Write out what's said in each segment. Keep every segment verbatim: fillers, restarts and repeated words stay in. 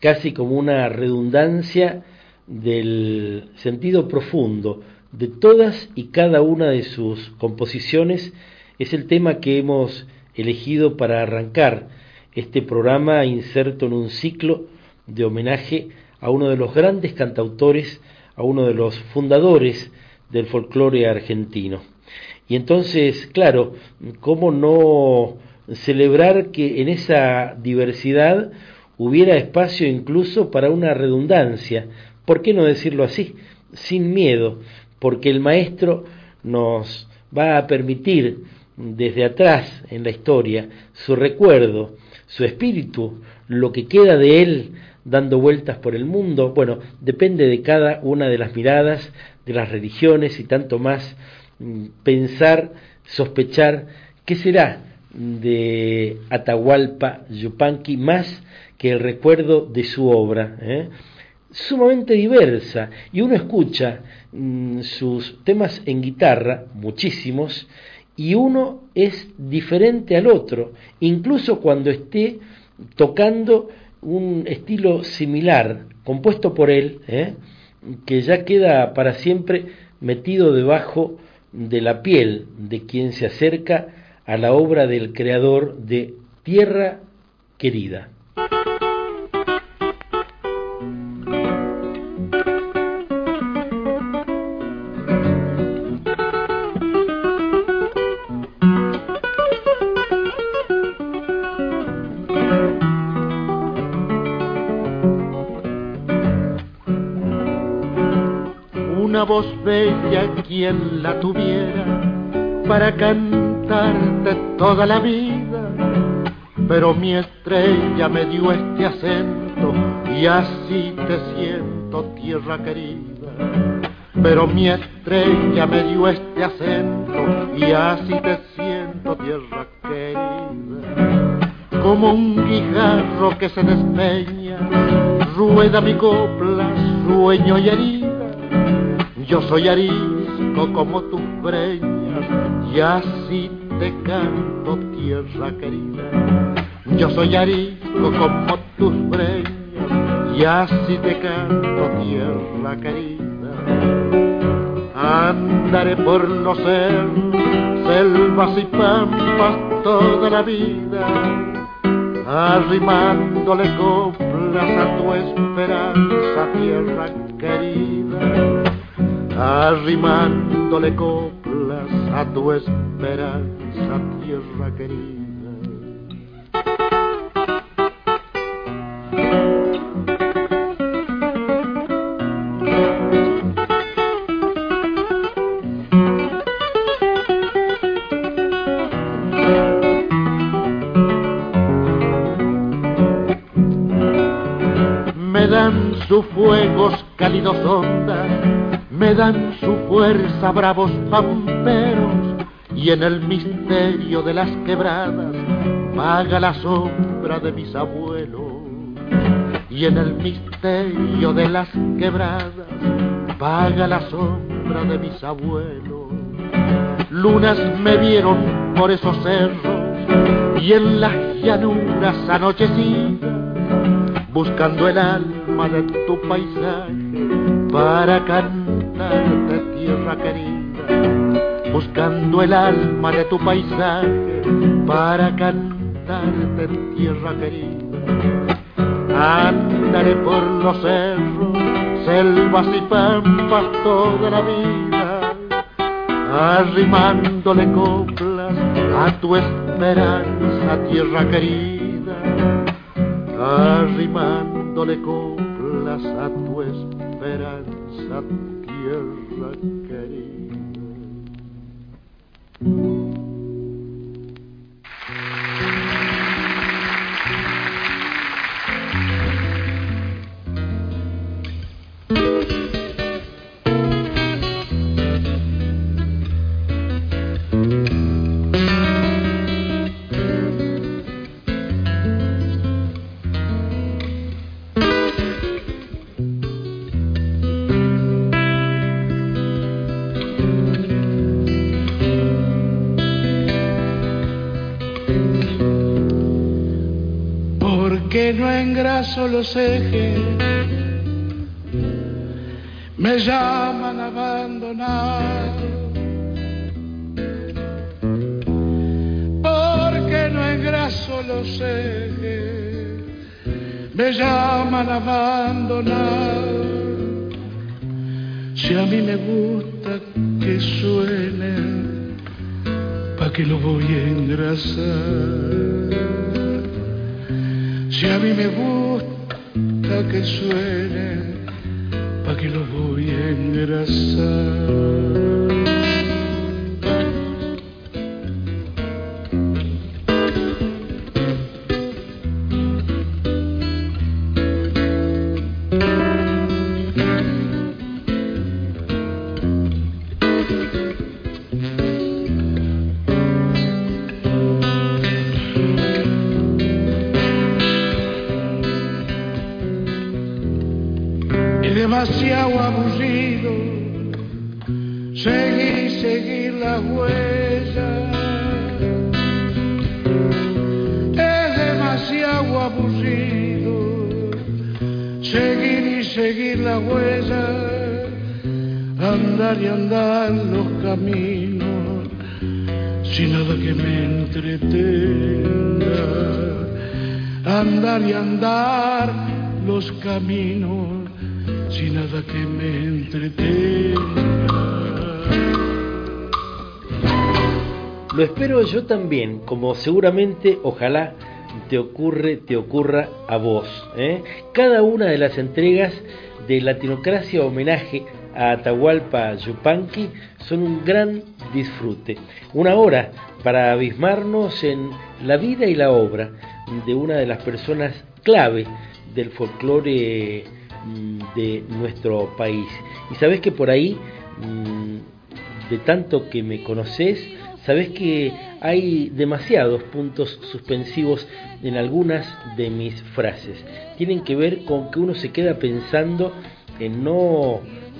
casi como una redundancia del sentido profundo de todas y cada una de sus composiciones. Es el tema que hemos elegido para arrancar este programa, inserto en un ciclo de homenaje a uno de los grandes cantautores, a uno de los fundadores del folclore argentino. Y entonces, claro, ¿cómo no celebrar que en esa diversidad hubiera espacio incluso para una redundancia? ¿Por qué no decirlo así? Sin miedo, porque el maestro nos va a permitir desde atrás en la historia su recuerdo, su espíritu, lo que queda de él dando vueltas por el mundo. Bueno, depende de cada una de las miradas, de las religiones y tanto más, pensar, sospechar qué será de Atahualpa Yupanqui más que el recuerdo de su obra, ¿eh? Sumamente diversa, y uno escucha mmm, sus temas en guitarra, muchísimos, y uno es diferente al otro, incluso cuando esté tocando un estilo similar, compuesto por él, ¿eh? que ya queda para siempre metido debajo de la piel de quien se acerca a la obra del creador de Tierra Querida. Una voz bella quien la tuviera para cantarte toda la vida, pero mi estrella me dio este acento y así te siento, tierra querida. Pero mi estrella me dio este acento y así te siento, tierra querida. Como un guijarro que se despeña, rueda mi copla, sueño y herida. Yo soy arisco como tus breñas y así te canto, tierra querida. Yo soy arisco como tus breñas y así te canto, tierra querida. Andaré por los cerros, selvas y pampas toda la vida, arrimándole coplas a tu esperanza, tierra querida. Arrimándole coplas a tu esperanza, tierra querida. Me dan sus fuegos cálidos ondas, me dan su fuerza bravos pamperos, y en el misterio de las quebradas vaga la sombra de mis abuelos. Y en el misterio de las quebradas vaga la sombra de mis abuelos. Lunas me vieron por esos cerros y en las llanuras anochecidas, buscando el alma de tu paisaje para cantarte, tierra querida. Buscando el alma de tu paisaje para cantarte, tierra querida. Andaré por los cerros, selvas y pampas toda la vida, arrimándole coplas a tu esperanza, tierra querida. Arrimándole coplas a tu esperanza, tierra querida. engraso los ejes, me llaman a abandonar. Porque no engraso los ejes, me llaman a abandonar. Si a mí me gusta que suene, ¿pa' qué lo voy a engrasar? Si a mí me gusta que suene, ¿pa' qué lo voy a engrasar? Demasiado aburrido seguir, seguir la huella. Es demasiado aburrido seguir y seguir la huella. Andar y andar los caminos sin nada que me entretenga. Andar y andar los caminos sin nada que me entretenga. Lo espero yo también, como seguramente, ojalá, te ocurre, te ocurra a vos, ¿eh? Cada una de las entregas de Latinocracia Homenaje a Atahualpa Yupanqui son un gran disfrute. Una hora para abismarnos en la vida y la obra de una de las personas clave del folclore de nuestro país. Y sabés que por ahí, de tanto que me conocés, sabés que hay demasiados puntos suspensivos en algunas de mis frases. Tienen que ver con que uno se queda pensando en no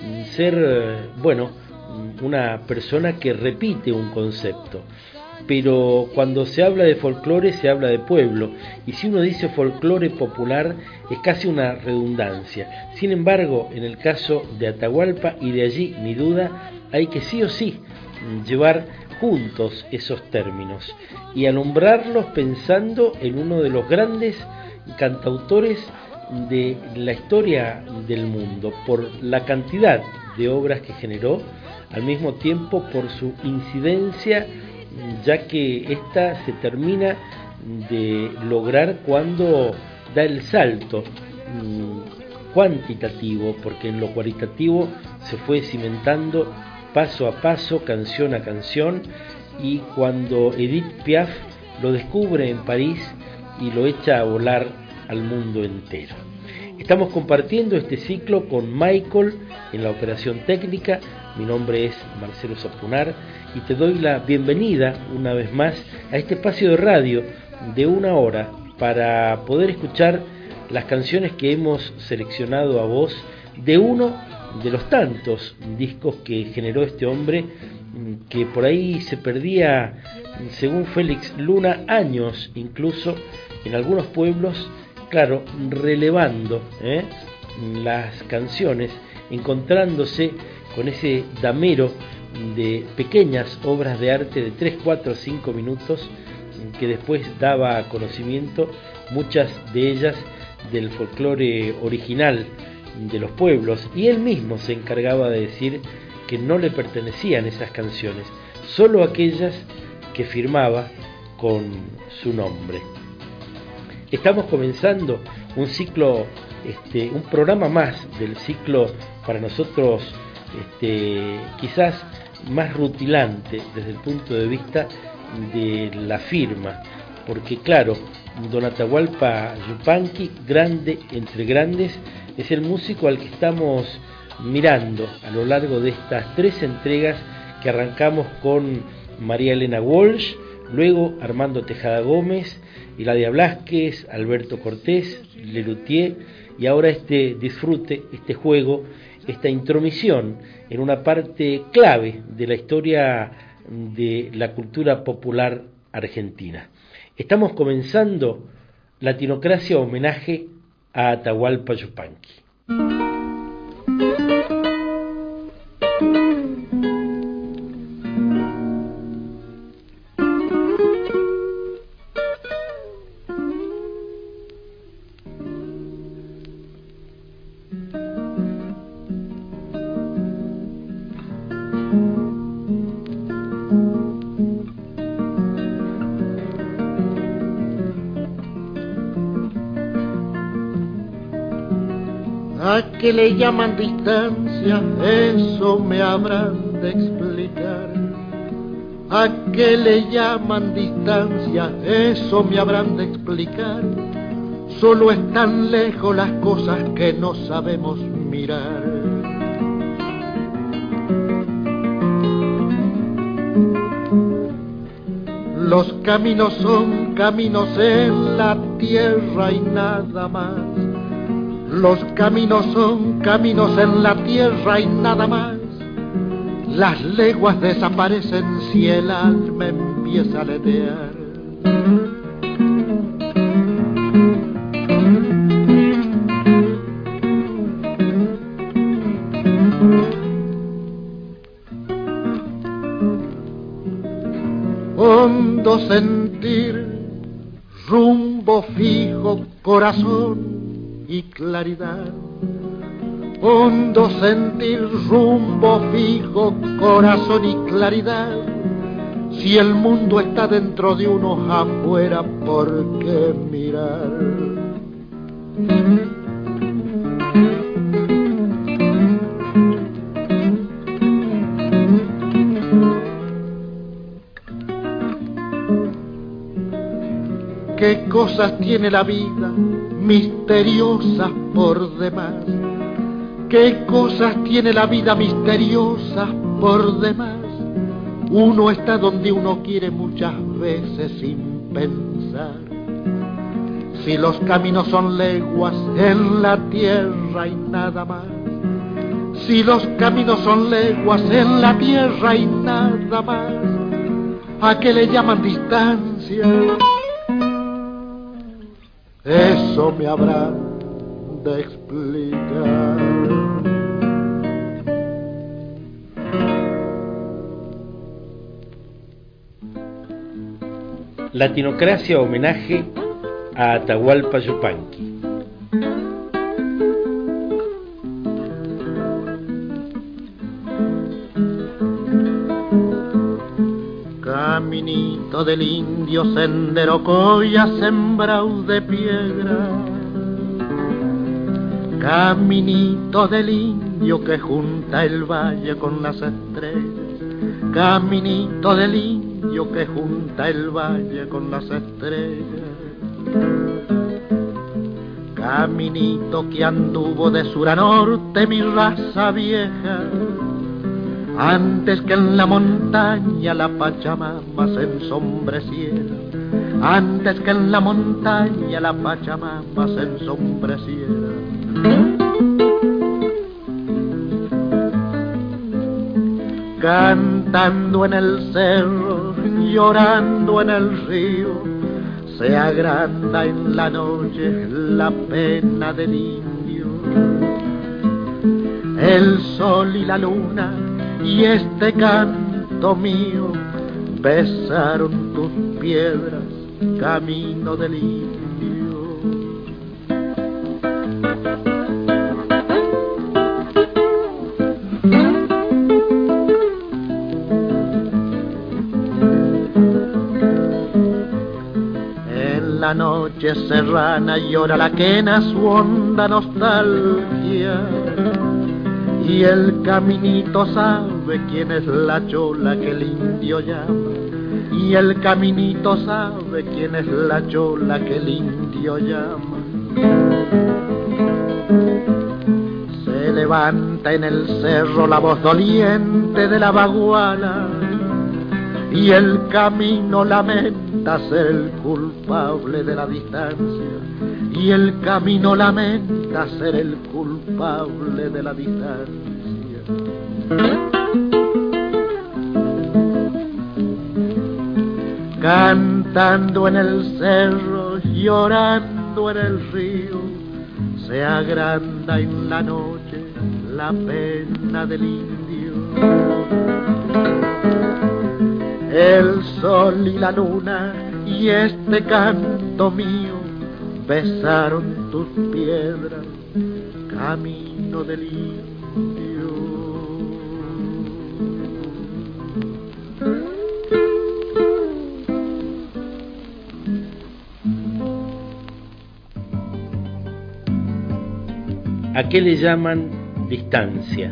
ser, bueno, una persona que repite un concepto. Pero cuando se habla de folclore se habla de pueblo, y si uno dice folclore popular es casi una redundancia. Sin embargo, en el caso de Atahualpa, y de allí mi duda, hay que sí o sí llevar juntos esos términos y alumbrarlos pensando en uno de los grandes cantautores de la historia del mundo, por la cantidad de obras que generó, al mismo tiempo por su incidencia, ya que ésta se termina de lograr cuando da el salto mmm, cuantitativo, porque en lo cualitativo se fue cimentando paso a paso, canción a canción, y cuando Edith Piaf lo descubre en París y lo echa a volar al mundo entero. Estamos compartiendo este ciclo con Michael en la operación técnica. Mi nombre es Marcelo Zapunar y te doy la bienvenida una vez más a este espacio de radio de una hora para poder escuchar las canciones que hemos seleccionado a voz de uno de los tantos discos que generó este hombre, que por ahí se perdía, según Félix Luna, años incluso en algunos pueblos, claro, relevando ¿eh? las canciones, encontrándose con ese damero de pequeñas obras de arte de tres, cuatro, cinco minutos que después daba conocimiento, muchas de ellas del folclore original de los pueblos, y él mismo se encargaba de decir que no le pertenecían esas canciones, solo aquellas que firmaba con su nombre. Estamos comenzando un ciclo, este, un programa más del ciclo para nosotros este, quizás más rutilante desde el punto de vista de la firma, porque claro, don Atahualpa Yupanqui, grande entre grandes, es el músico al que estamos mirando a lo largo de estas tres entregas que arrancamos con María Elena Walsh, luego Armando Tejada Gómez, Hilaria Blasquez, Alberto Cortés, Lelutier, y ahora este disfrute, este juego, esta intromisión en una parte clave de la historia de la cultura popular argentina. Estamos comenzando Latinocracia Homenaje a Atahualpa Yupanqui. ¿A qué le llaman distancia? Eso me habrán de explicar. ¿A qué le llaman distancia? Eso me habrán de explicar. Solo están lejos las cosas que no sabemos mirar. Los caminos son caminos en la tierra y nada más. Los caminos son caminos en la tierra y nada más. Las leguas desaparecen si el alma empieza a aletear. Hondo sentir, rumbo fijo, corazón y claridad. Hondo sentir, rumbo fijo, corazón y claridad. Si el mundo está dentro de uno, afuera, ¿por qué mirar? ¿Qué cosas tiene la vida? Misteriosas por demás. ¿Qué cosas tiene la vida? Misteriosas por demás. Uno está donde uno quiere muchas veces sin pensar. Si los caminos son leguas en la tierra y nada más. Si los caminos son leguas en la tierra y nada más. ¿A qué le llaman distancia? Eso me habrá de explicar. Latinocracia homenaje a Atahualpa Yupanqui. Caminito del indio, sendero coya sembrado de piedra. Caminito del indio que junta el valle con las estrellas. Caminito del indio que junta el valle con las estrellas. Caminito que anduvo de sur a norte mi raza vieja. Antes que en la montaña la Pachamama se ensombreciera. Antes que en la montaña la Pachamama se ensombreciera. Cantando en el cerro, llorando en el río, se agranda en la noche la pena del indio. El sol y la luna y este canto mío besaron tus piedras, camino del indio. En la noche serrana llora la quena su honda nostalgia. Y el caminito sabe quién es la chola que el indio llama. Y el caminito sabe quién es la chola que el indio llama. Se levanta en el cerro la voz doliente de la baguala. Y el camino lamenta ser el culpable de la distancia. Y el camino lamenta ser el culpable de la distancia. Cantando en el cerro, llorando en el río, se agranda en la noche la pena del indio. El sol y la luna y este canto mío besaron tus piedras, camino del indio. ¿A qué le llaman distancia?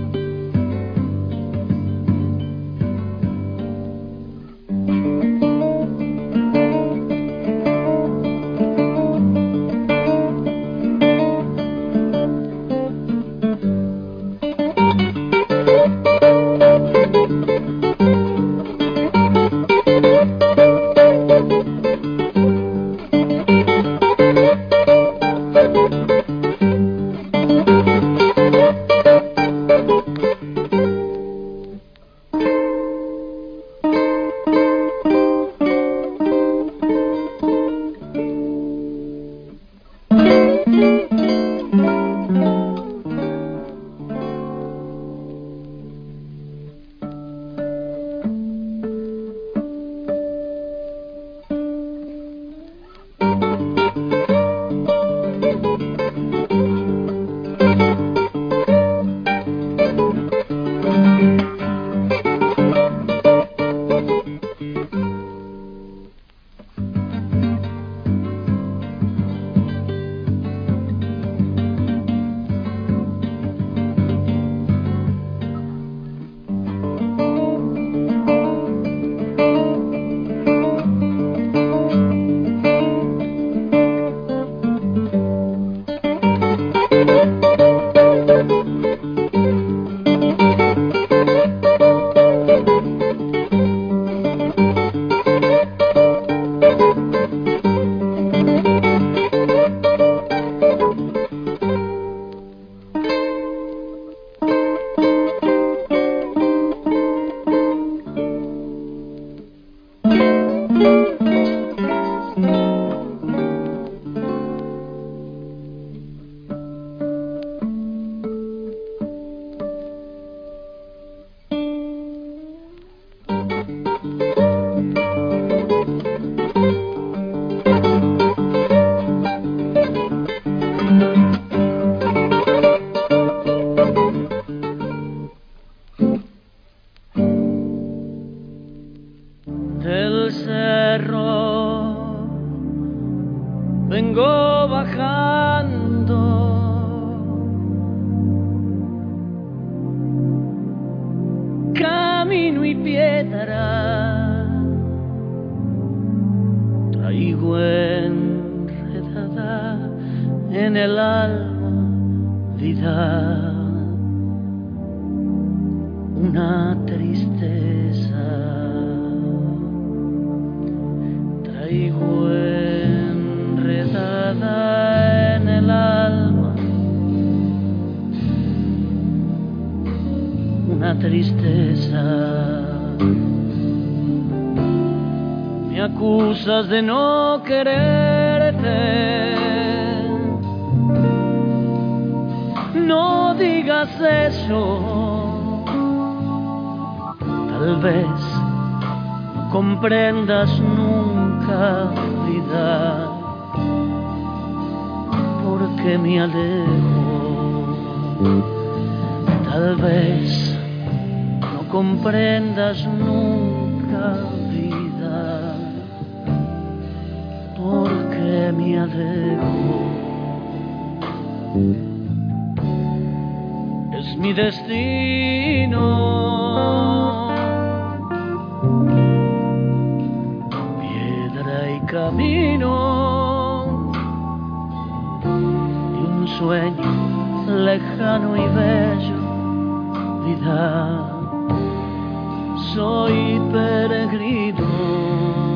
De no quererte, no digas eso, tal vez no comprendas nunca, vida, porque me alejo, tal vez no comprendas nunca, porque me alejo. Es mi destino, piedra y camino de un sueño lejano y bello, vida, soy peregrino.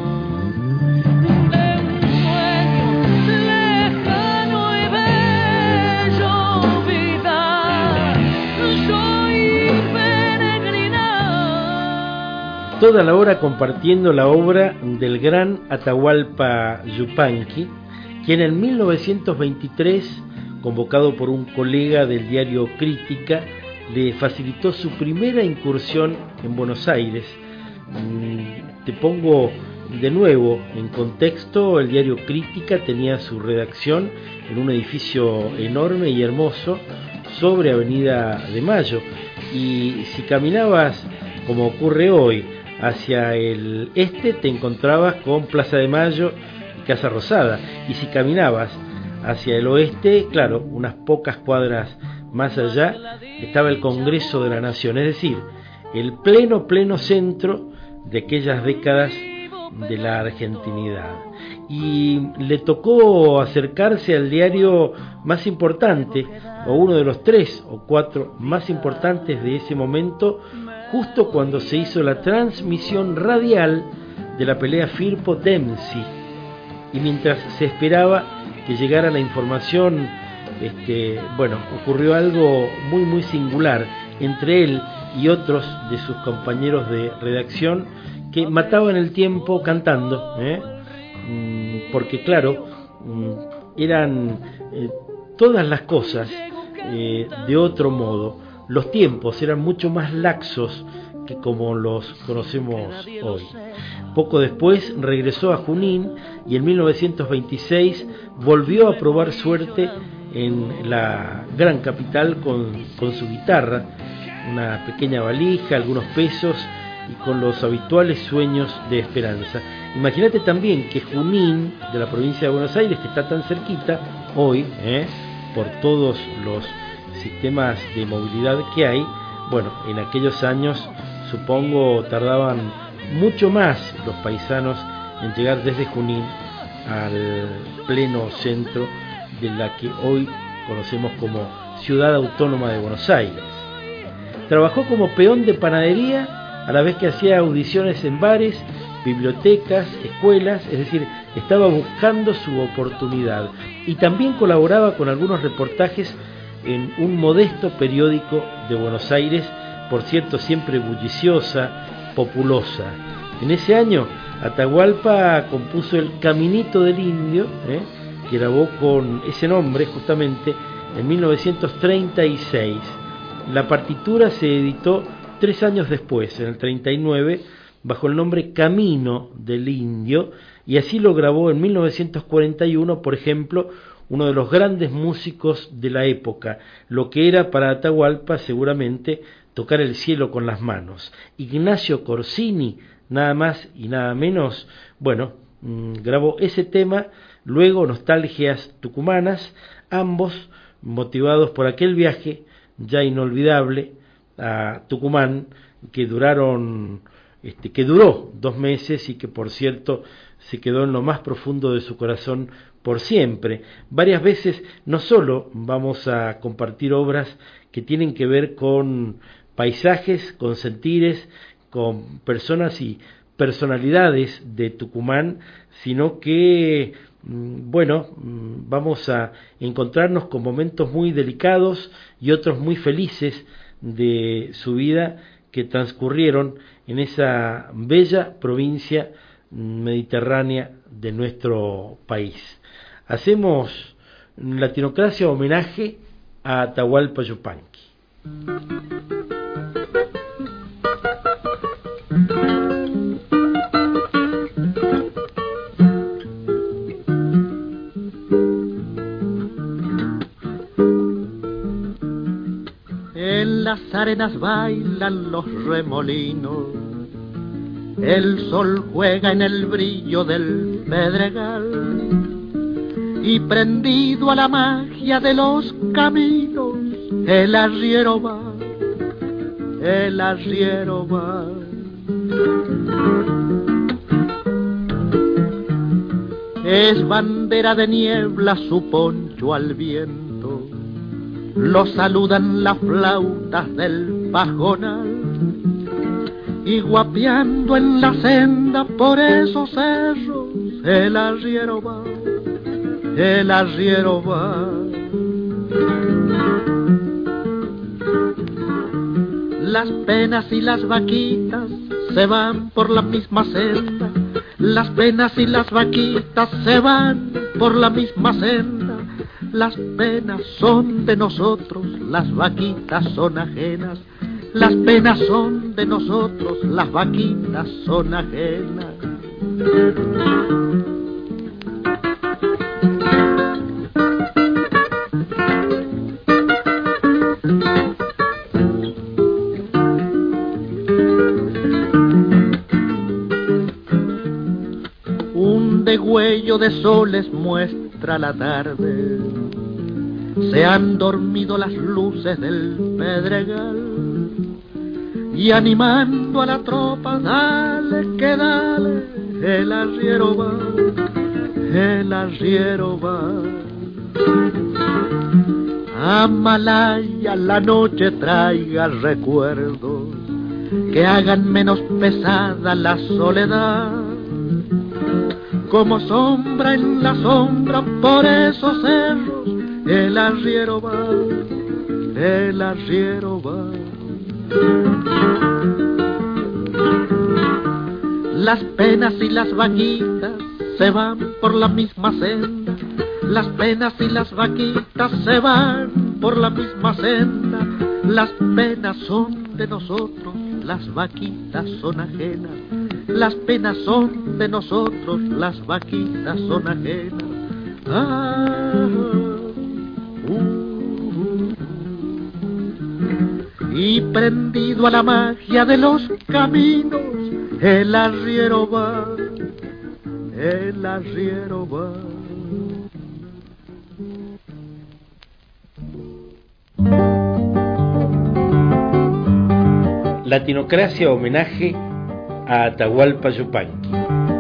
Toda la hora compartiendo la obra del gran Atahualpa Yupanqui, quien en mil novecientos veintitrés convocado por un colega del diario Crítica, le facilitó su primera incursión en Buenos Aires. Te pongo de nuevo en contexto: el diario Crítica tenía su redacción en un edificio enorme y hermoso sobre Avenida de Mayo, y si caminabas, como ocurre hoy, hacia el este, te encontrabas con Plaza de Mayo y Casa Rosada, y si caminabas hacia el oeste, claro, unas pocas cuadras más allá, estaba el Congreso de la Nación, es decir, el pleno, pleno centro de aquellas décadas de la argentinidad. Y le tocó acercarse al diario más importante, o uno de los tres o cuatro más importantes de ese momento, justo cuando se hizo la transmisión radial de la pelea Firpo-Dempsey, y mientras se esperaba que llegara la información, este, bueno, ocurrió algo muy muy singular entre él y otros de sus compañeros de redacción, que mataban el tiempo cantando, ¿eh? porque claro, eran eh, todas las cosas eh, de otro modo. Los tiempos eran mucho más laxos que como los conocemos hoy. Poco después regresó a Junín y en mil novecientos veintiséis volvió a probar suerte en la gran capital con, con su guitarra, una pequeña valija, algunos pesos y con los habituales sueños de esperanza. Imagínate también que Junín, de la provincia de Buenos Aires, que está tan cerquita hoy, ¿eh? por todos los sistemas de movilidad que hay, bueno, en aquellos años supongo tardaban mucho más los paisanos en llegar desde Junín al pleno centro de la que hoy conocemos como Ciudad Autónoma de Buenos Aires. Trabajó como peón de panadería a la vez que hacía audiciones en bares, bibliotecas, escuelas, es decir, estaba buscando su oportunidad, y también colaboraba con algunos reportajes en un modesto periódico de Buenos Aires, por cierto siempre bulliciosa, populosa. En ese año Atahualpa compuso el Caminito del Indio, ¿eh? que grabó con ese nombre justamente en mil novecientos treinta y seis. La partitura se editó tres años después, en el treinta y nueve, bajo el nombre Camino del Indio, y así lo grabó en mil novecientos cuarenta y uno, por ejemplo, uno de los grandes músicos de la época, lo que era para Atahualpa seguramente tocar el cielo con las manos. Ignacio Corsini, nada más y nada menos, bueno, mmm, grabó ese tema, luego Nostalgias Tucumanas, ambos motivados por aquel viaje ya inolvidable a Tucumán, que duraron, este, que duró dos meses y que por cierto se quedó en lo más profundo de su corazón por siempre. Varias veces no solo vamos a compartir obras que tienen que ver con paisajes, con sentires, con personas y personalidades de Tucumán, sino que, bueno, vamos a encontrarnos con momentos muy delicados y otros muy felices de su vida que transcurrieron en esa bella provincia mediterránea de nuestro país. Hacemos Latinocracia homenaje a Atahualpa Yupanqui. En las arenas bailan los remolinos, el sol juega en el brillo del pedregal, y prendido a la magia de los caminos, el arriero va, el arriero va. Es bandera de niebla su poncho al viento, lo saludan las flautas del pajonal, y guapeando en la senda por esos cerros, el arriero va, el arriero va. Las penas y las vaquitas se van por la misma senda, las penas y las vaquitas se van por la misma senda, Las penas son de nosotros, las vaquitas son ajenas. Las penas son de nosotros, las vaquitas son ajenas. Un degüello de soles muestra la tarde. Se han dormido las luces del pedregal. Y animando a la tropa, dale que dale, el arriero va, el arriero va. Amalaya, la noche traiga recuerdos que hagan menos pesada la soledad. Como sombra en la sombra por esos cerros, el arriero va, el arriero va. Las penas y las vaquitas se van por la misma senda. Las penas y las vaquitas se van por la misma senda. Las penas son de nosotros, las vaquitas son ajenas. Las penas son de nosotros, las vaquitas son ajenas. Ah, uh, uh. Y prendido a la magia de los caminos, el arriero va, el arriero va. Latinocracia homenaje a Atahualpa Yupanqui.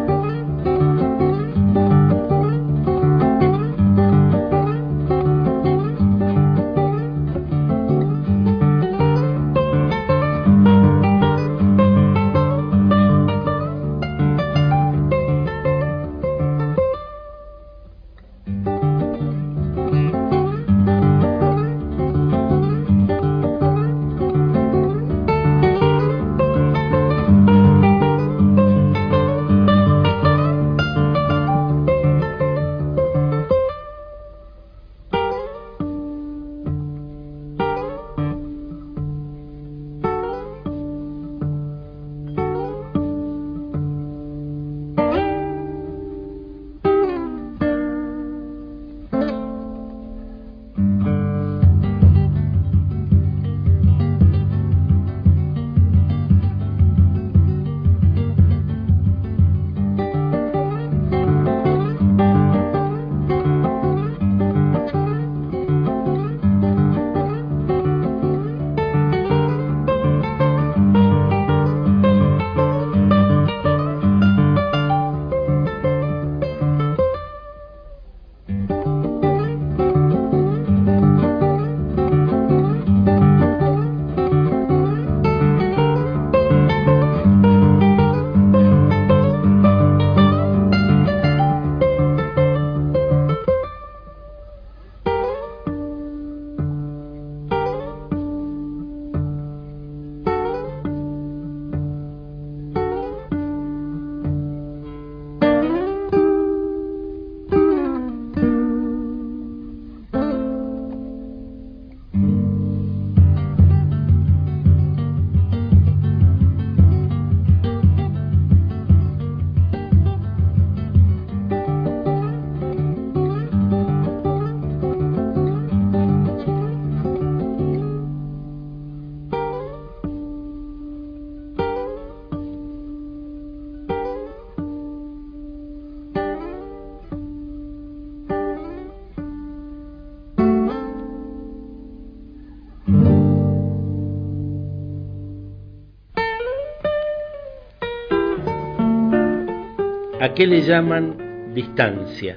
¿A qué le llaman distancia?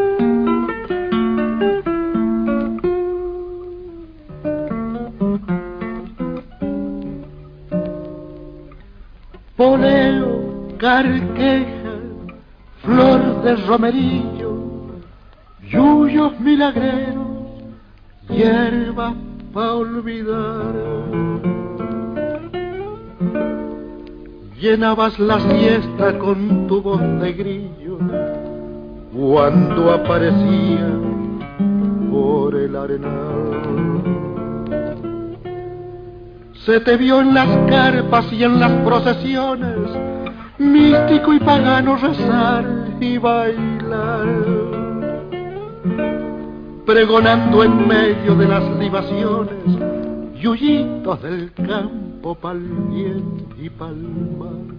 Poleo, carqueja, flor de romerillo, yuyos milagreros, hierbas pa' olvidar. Llenabas la siesta con tu voz de grillo cuando aparecía por el arenal. Se te vio en las carpas y en las procesiones, místico y pagano rezar y bailar, pregonando en medio de las libaciones, yuyitos del campo pa'l bien y pa'l mal.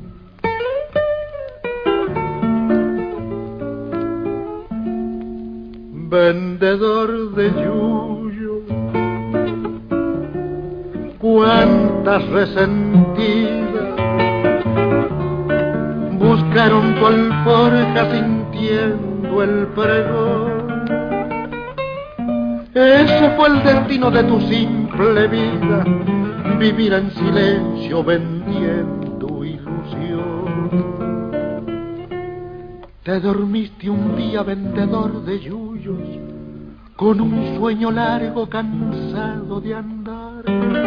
Vendedor de yuyo, cuántas resentidas buscaron tu alforja sintiendo el pregón. Ese fue el destino de tu simple vida, vivir en silencio vendiendo ilusión. Te dormiste un día vendedor de yuyos, con un sueño largo cansado de andar.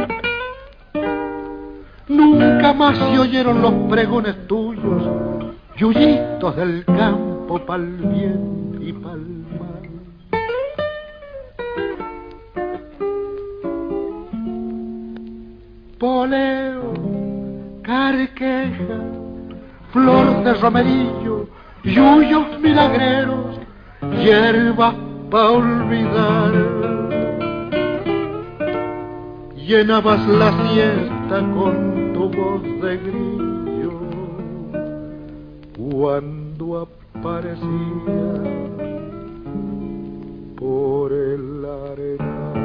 Nunca más se oyeron los pregones tuyos, yuyitos del campo pa'l bien y pa'l mal. Poleo, carqueja, flor de romerillo, yuyos milagreros, hierbas pa' olvidar. Llenabas la siesta con tu voz de grillo cuando aparecías por el arenal.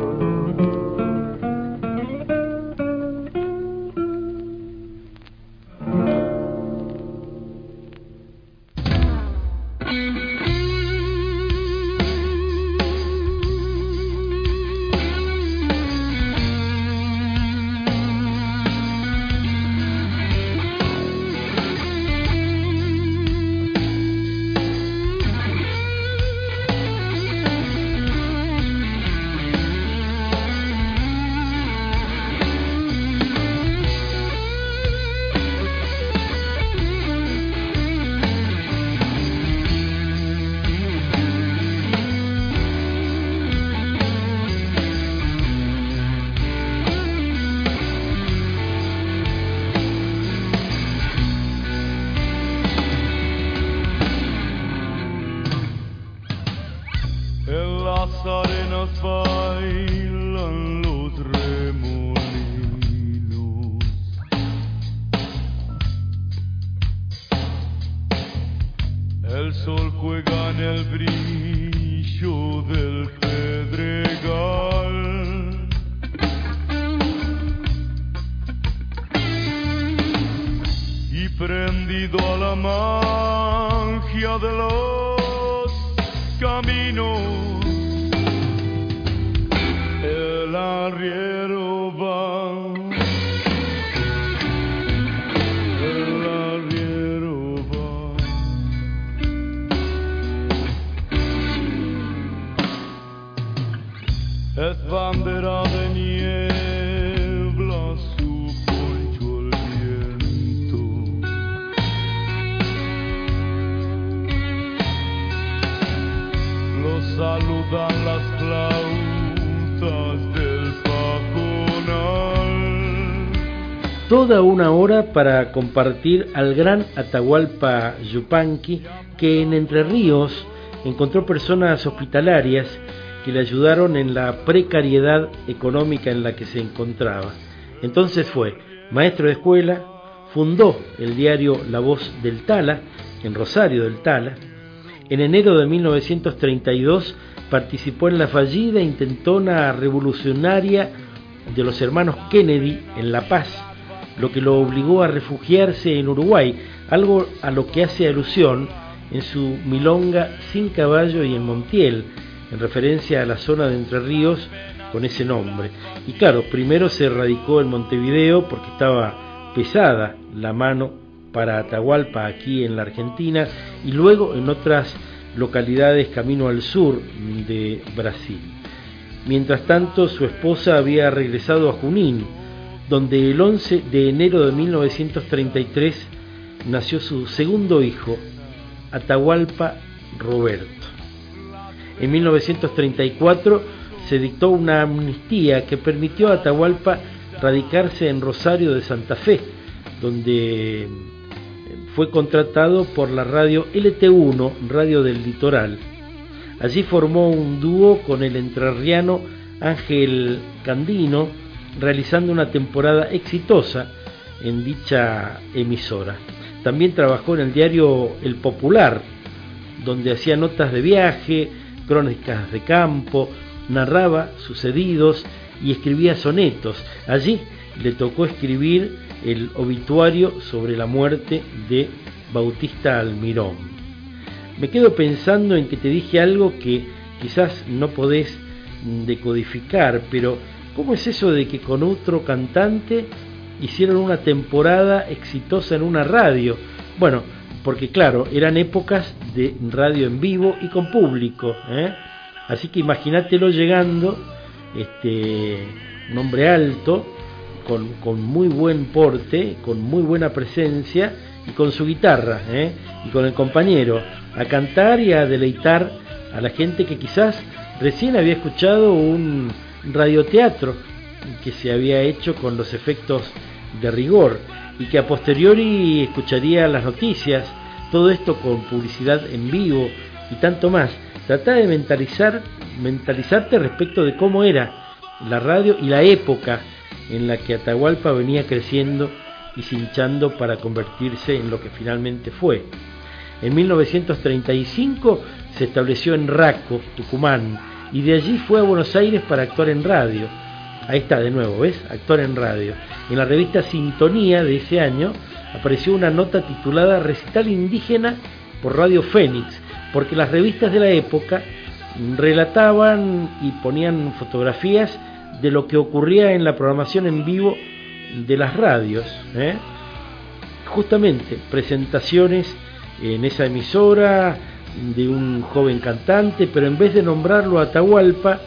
Toda una hora para compartir al gran Atahualpa Yupanqui, que en Entre Ríos encontró personas hospitalarias que le ayudaron en la precariedad económica en la que se encontraba. Entonces fue maestro de escuela, fundó el diario La Voz del Tala, en Rosario del Tala. En enero de mil novecientos treinta y dos participó en la fallida intentona revolucionaria de los hermanos Kennedy en La Paz, lo que lo obligó a refugiarse en Uruguay, algo a lo que hace alusión en su milonga Sin Caballo y en Montiel, en referencia a la zona de Entre Ríos con ese nombre. Y claro, primero se radicó en Montevideo porque estaba pesada la mano para Atahualpa aquí en la Argentina, y luego en otras localidades camino al sur de Brasil. Mientras tanto, su esposa había regresado a Junín, donde el once de enero de mil novecientos treinta y tres nació su segundo hijo, Atahualpa Roberto. En mil novecientos treinta y cuatro se dictó una amnistía que permitió a Atahualpa radicarse en Rosario de Santa Fe, donde fue contratado por la radio L T uno, Radio del Litoral. Allí formó un dúo con el entrerriano Ángel Candino, realizando una temporada exitosa en dicha emisora. También trabajó en el diario El Popular, donde hacía notas de viaje, crónicas de campo, narraba sucedidos y escribía sonetos. Allí le tocó escribir el obituario sobre la muerte de Bautista Almirón. Me quedo pensando en que te dije algo que quizás no podés decodificar, pero ¿cómo es eso de que con otro cantante hicieron una temporada exitosa en una radio? Bueno, porque claro, eran épocas de radio en vivo y con público, ¿eh? Así que imagínatelo llegando, este, un hombre alto, con, con muy buen porte, con muy buena presencia, y con su guitarra, ¿eh? y con el compañero, a cantar y a deleitar a la gente que quizás recién había escuchado un radioteatro que se había hecho con los efectos de rigor, y que a posteriori escucharía las noticias, todo esto con publicidad en vivo y tanto más. Trata de mentalizar, mentalizarte respecto de cómo era la radio y la época en la que Atahualpa venía creciendo y cinchando para convertirse en lo que finalmente fue. En mil novecientos treinta y cinco se estableció en Raco, Tucumán, y de allí fue a Buenos Aires para actuar en radio. Ahí está de nuevo, ¿ves? Actuar en radio. En la revista Sintonía de ese año apareció una nota titulada Recital Indígena por Radio Fénix, porque las revistas de la época relataban y ponían fotografías de lo que ocurría en la programación en vivo de las radios, ¿eh? Justamente presentaciones en esa emisora de un joven cantante, pero en vez de nombrarlo Atahualpa,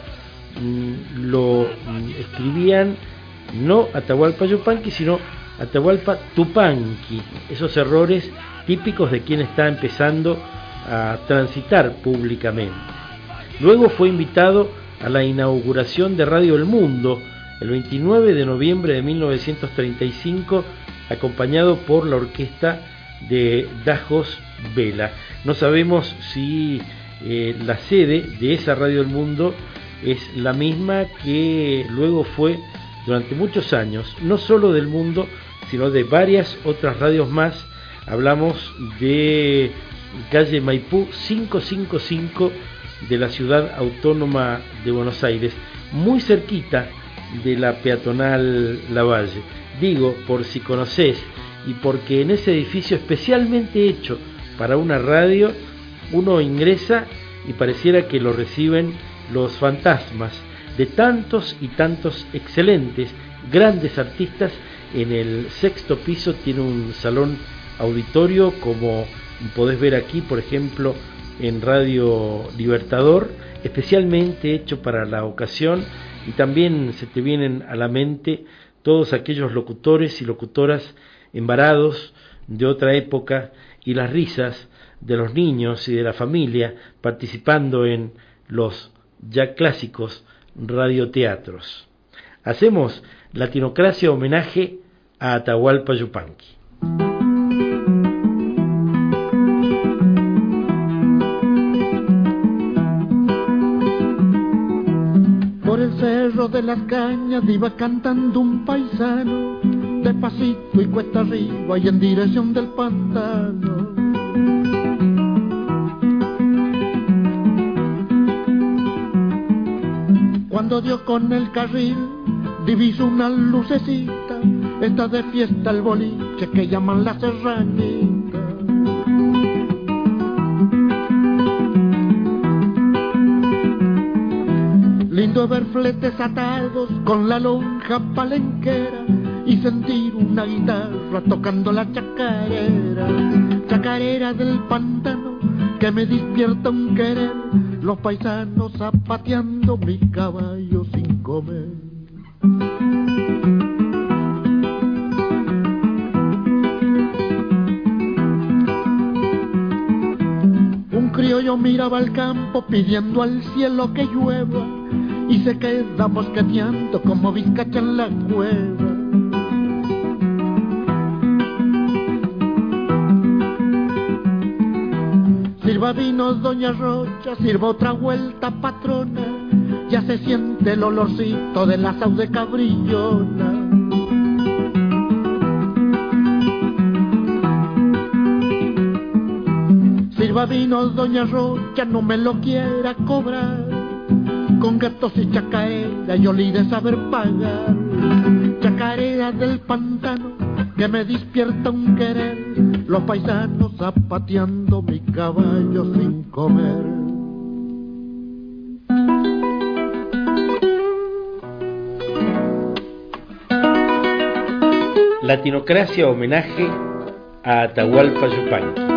lo escribían no Atahualpa Yupanqui, sino Atahualpa Tupanqui. Esos errores típicos de quien está empezando a transitar públicamente. Luego fue invitado a la inauguración de Radio El Mundo el veintinueve de noviembre de mil novecientos treinta y cinco, acompañado por la orquesta de Dajos Vela. No sabemos si eh, la sede de esa Radio El Mundo es la misma que luego fue durante muchos años, no solo del Mundo, sino de varias otras radios más. Hablamos de calle Maipú quinientos cincuenta y cinco de la ciudad autónoma de Buenos Aires, muy cerquita de la peatonal Lavalle. Digo, por si conocés, y porque en ese edificio especialmente hecho para una radio, uno ingresa y pareciera que lo reciben los fantasmas de tantos y tantos excelentes, grandes artistas. En el sexto piso tiene un salón auditorio, como podés ver aquí, por ejemplo, en Radio Libertador, especialmente hecho para la ocasión, y también se te vienen a la mente todos aquellos locutores y locutoras embarados de otra época y las risas de los niños y de la familia participando en los ya clásicos radioteatros. Hacemos Latinocracia homenaje a Atahualpa Yupanqui. Por el cerro de las cañas iba cantando un paisano, despacito y cuesta arriba y en dirección del pantano. Cuando dio con el carril, diviso una lucecita, está de fiesta el boliche que llaman la serranita. Lindo ver fletes atados con la lonja palenquera y sentir una guitarra tocando la chacarera, chacarera del pantano que me despierta un querer, los paisanos zapateando mis caballos sin comer. Un criollo miraba al campo pidiendo al cielo que llueva y se queda mosqueteando como vizcacha en la cueva. Sirva vinos, doña Rocha, sirva otra vuelta, patrona, ya se siente el olorcito de la saude cabrillona. Sirva vinos, doña Rocha, no me lo quiera cobrar, con gatos y chacaera yo le de saber pagar. Chacarera del pantano que me despierta un querer, los paisanos zapateando mi caballo sin comer. Latinocracia, homenaje a Atahualpa Yupanqui.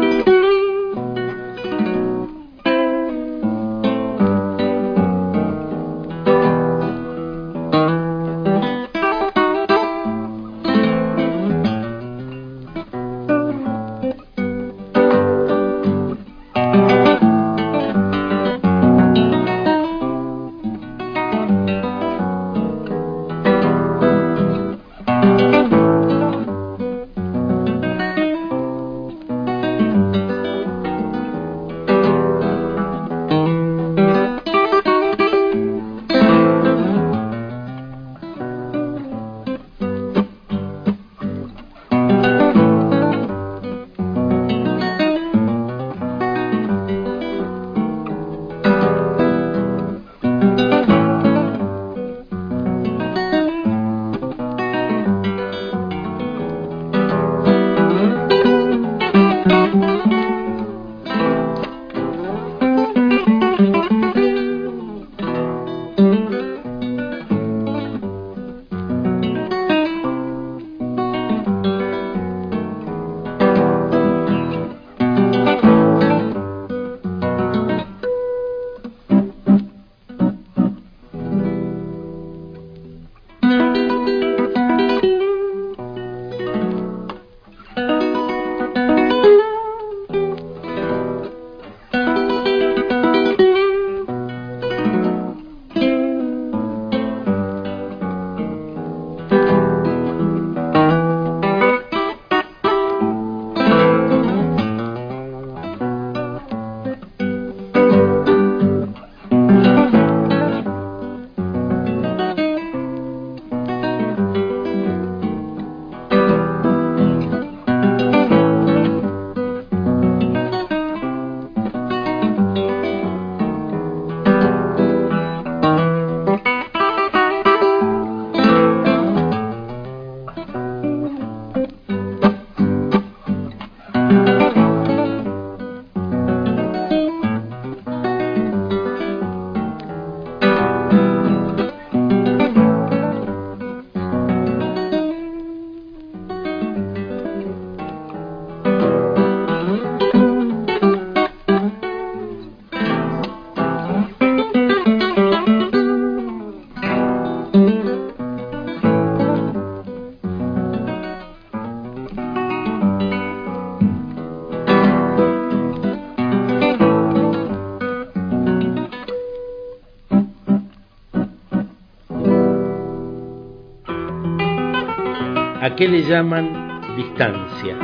¿A qué le llaman distancia?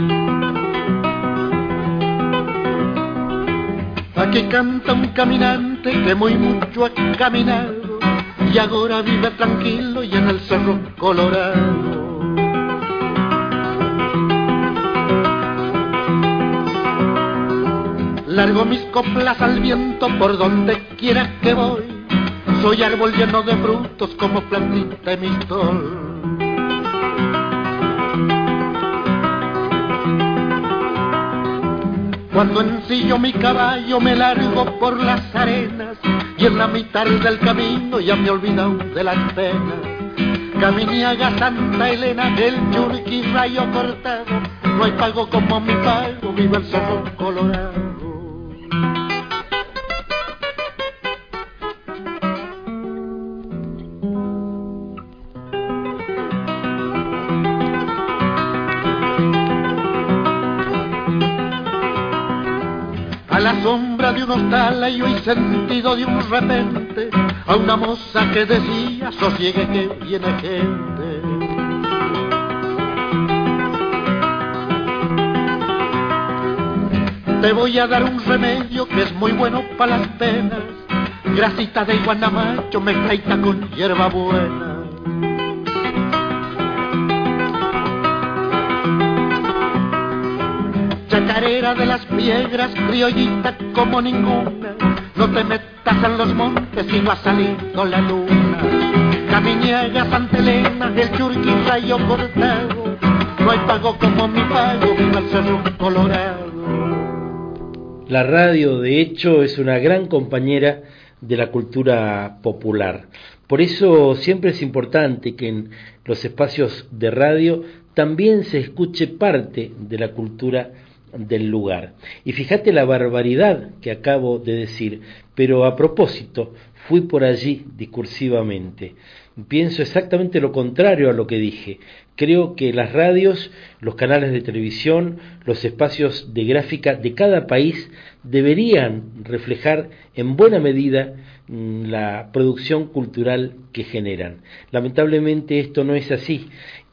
Aquí canta un caminante que muy mucho ha caminado y ahora vive tranquilo y en el Cerro Colorado. Largo mis coplas al viento por donde quiera que voy, soy árbol lleno de frutos como plantita de mistol. Cuando ensillo mi caballo me largo por las arenas y en la mitad del camino ya me he olvidado de las penas. Caminiaga, Santa Elena, del Yurqui, Rayo Cortado, no hay pago como mi pago, viva el Cerro Colorado. la sombra de un hostal y oí sentido de un repente a una moza que decía: sosiegue que viene gente. Te voy a dar un remedio que es muy bueno para las penas, grasita de guanamacho mezcladita con hierba buena. Chacarera de las piedras, criollita como ninguna, no te metas en los montes si no ha salido la luna. Caminiaga, Santa Elena, el Churqui, Rayo Cortado, no hay pago como mi pago, viva el Cerro Colorado. La radio, de hecho, es una gran compañera de la cultura popular. Por eso siempre es importante que en los espacios de radio también se escuche parte de la cultura del lugar. Y fíjate la barbaridad que acabo de decir, pero a propósito, fui por allí discursivamente. Pienso exactamente lo contrario a lo que dije. Creo que las radios, los canales de televisión, los espacios de gráfica de cada país deberían reflejar en buena medida la producción cultural que generan. Lamentablemente esto no es así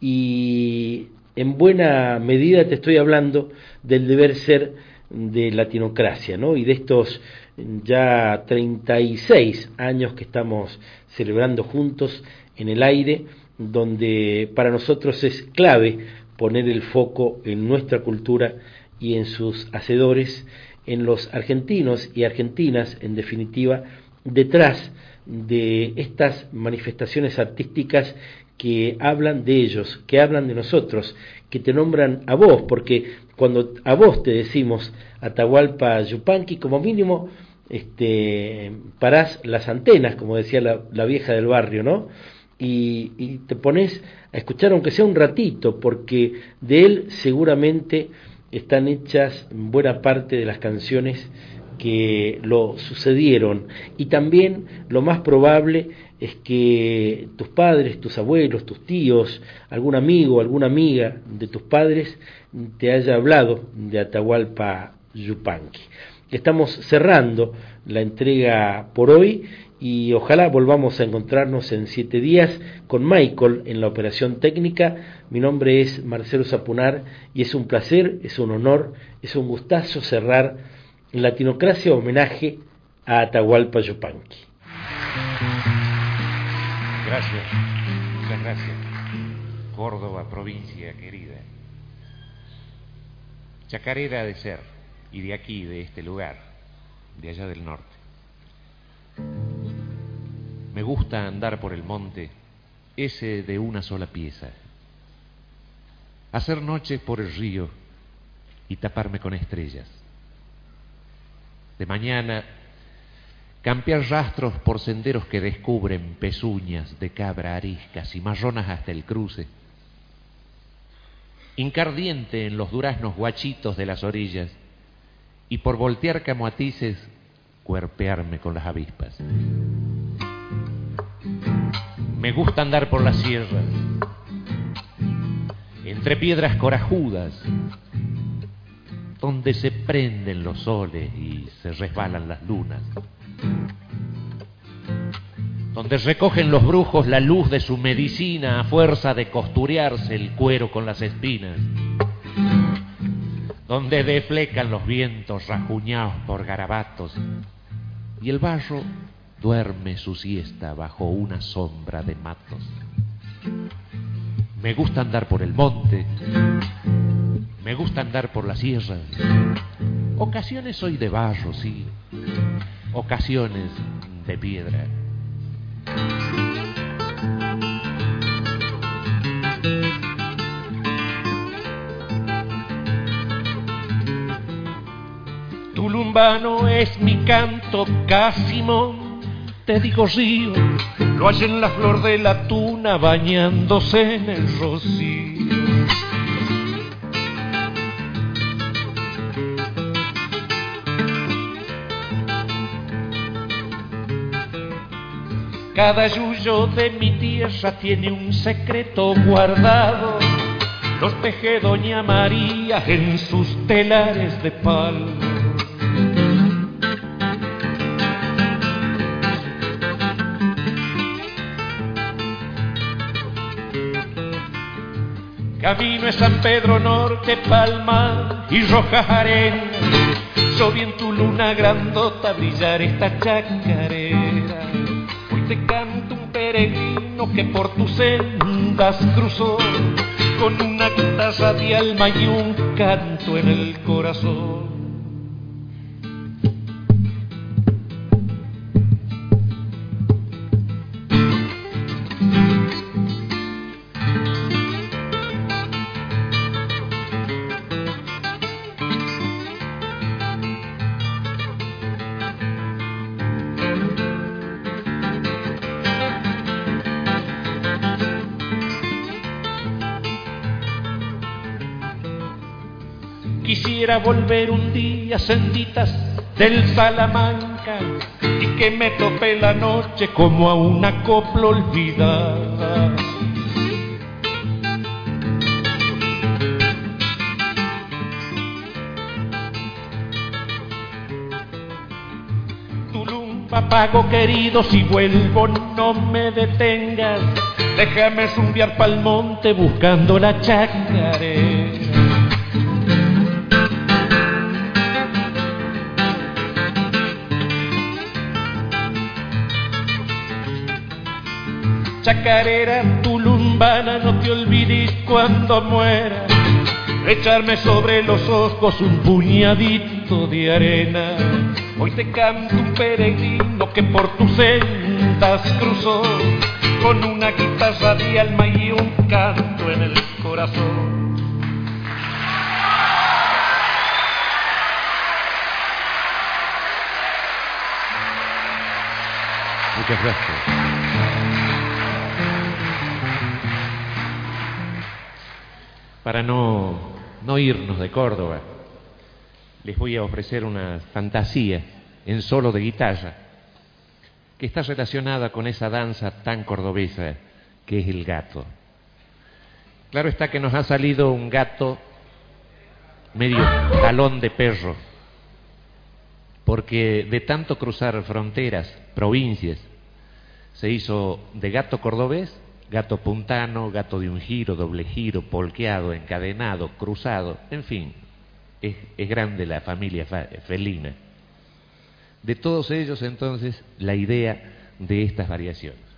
y en buena medida te estoy hablando del deber ser de Latinocracia, ¿no? Y de estos ya treinta y seis años que estamos celebrando juntos en el aire, donde para nosotros es clave poner el foco en nuestra cultura y en sus hacedores, en los argentinos y argentinas, en definitiva, detrás de estas manifestaciones artísticas que hablan de ellos, que hablan de nosotros, que te nombran a vos, porque cuando a vos te decimos Atahualpa Yupanqui, como mínimo este, parás las antenas, como decía la, la vieja del barrio, ¿no? Y, y te pones a escuchar aunque sea un ratito, porque de él seguramente están hechas buena parte de las canciones que lo sucedieron, y también lo más probable es que tus padres, tus abuelos, tus tíos, algún amigo, alguna amiga de tus padres te haya hablado de Atahualpa Yupanqui. Estamos cerrando la entrega por hoy y ojalá volvamos a encontrarnos en siete días con Michael en la operación técnica. Mi nombre es Marcelo Zapunar y es un placer, es un honor, es un gustazo cerrar Latinocracia homenaje a Atahualpa Yupanqui. Gracias, muchas gracias. Córdoba, provincia querida. Chacarera de ser, y de aquí, de este lugar, de allá del norte. Me gusta andar por el monte, ese de una sola pieza. Hacer noches por el río y taparme con estrellas. De mañana, campear rastros por senderos que descubren pezuñas de cabra ariscas y marronas hasta el cruce. Hincar diente en los duraznos guachitos de las orillas y por voltear camoatices, cuerpearme con las avispas. Me gusta andar por las sierras, entre piedras corajudas, donde se prenden los soles y se resbalan las lunas, donde recogen los brujos la luz de su medicina a fuerza de costurearse el cuero con las espinas, donde deflecan los vientos rajuñados por garabatos y el barro duerme su siesta bajo una sombra de matos. Me gusta andar por el monte, me gusta andar por las sierras. Ocasiones soy de barro, sí, ocasiones de piedra. Tulumbano es mi canto, Cásimón. Te digo río, lo hallé en la flor de la tuna bañándose en el rocío. Cada yuyo de mi tierra tiene un secreto guardado. Los teje Doña María en sus telares de palma. Camino es San Pedro Norte, Palma y Rojas Arenas. Yo vi en tu luna grandota brillar esta chacarera. Hoy te canto un peregrino que por tus sendas cruzó, con una guitarra de alma y un canto en el corazón. Quisiera volver un día a senditas del Salamanca y que me tope la noche como a una copla olvidada. Tulum, papago querido, si vuelvo no me detengas. Déjame zumbiar pa'l monte buscando la chacarera. Chacarera tulumbana, no te olvides cuando muera, echarme sobre los ojos un puñadito de arena. Hoy te canto un peregrino que por tus sendas cruzó, con una guitarra de alma y un canto en el corazón. Muchas gracias. Para no, no irnos de Córdoba, les voy a ofrecer una fantasía en solo de guitarra que está relacionada con esa danza tan cordobesa que es el gato. Claro está que nos ha salido un gato medio talón de perro, porque de tanto cruzar fronteras, provincias, se hizo de gato cordobés, gato puntano, gato de un giro, doble giro, polqueado, encadenado, cruzado, en fin, es, es grande la familia felina. De todos ellos, entonces, la idea de estas variaciones.